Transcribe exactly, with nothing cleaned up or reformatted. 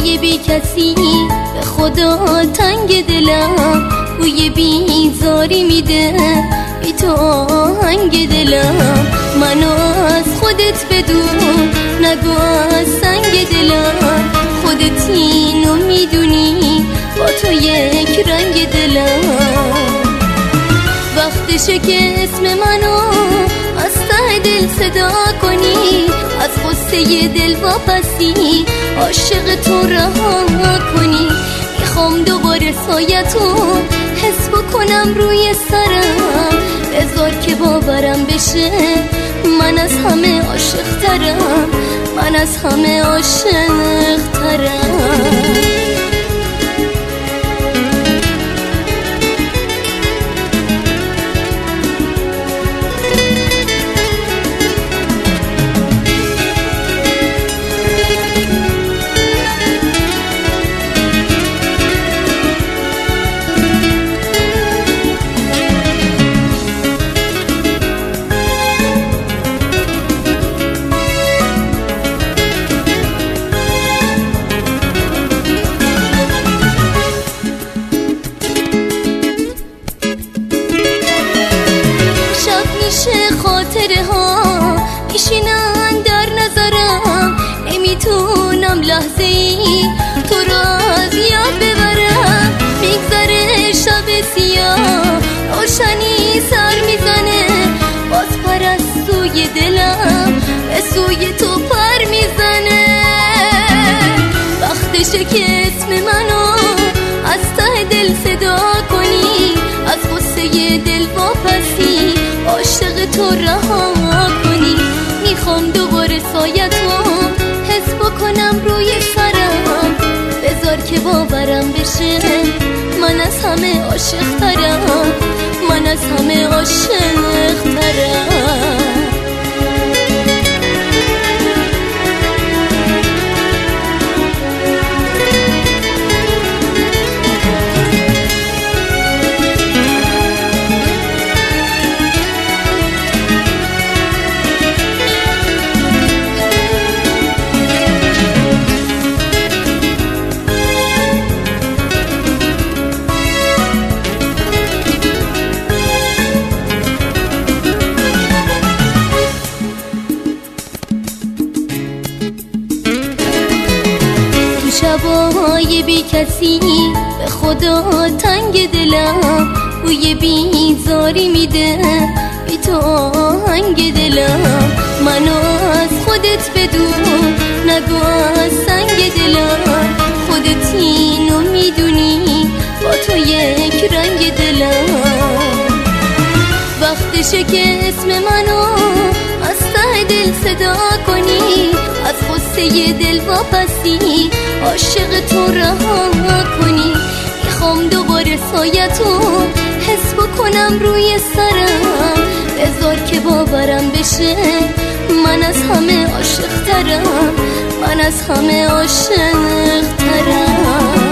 هوای بی کسی به خدا تنگ دلم، بوی بیزاری میده بی تو آهنگ دلم. منو از خودت بدون نگو از سنگ دلم، خودت اینو میدونی با تو یک رنگ دلم. وقتشه که اسم منو از ته دل صدا کنی، از غصه دل واپسی عاشق تو رها کنی. میخوام دوباره سایتو حس بکنم روی سرم، بذار که باورم بشه من از همه عاشق ترم، من از همه عاشق ترم. خاطره ها میشینن در نظرم، نمیتونم لحظه ای تو را از یاد ببرم. میگذره شب سیاه روشنی سر میزنه، باز پر از سوی دلم به سوی تو پر میزنه. وقتشه که اسم منو از ته دل صدا کنی، از غصه دل واپسی عاشق تو رها کنی. میخوام دوباره سایتو حس بکنم روی سرم، بذار که باورم بشه من از همه عاشق ترم، من از همه عاشق ترم. شبای بی کسی به خدا تنگ دلم، بوی بیزاری میده بی تو آهنگ دلم. منو از خودت بدون نگو از سنگ دلم، خودت اینو میدونی با تو یک رنگ دلم. وقتشه که اسم منو از ته دل صدا کنی، از غصه دل واپسی عاشق تو رها کنی. میخوام دوباره سایتو حس بکنم روی سرم، بذار که باورم بشه من از همه عاشق ترم، من از همه عاشق ترم.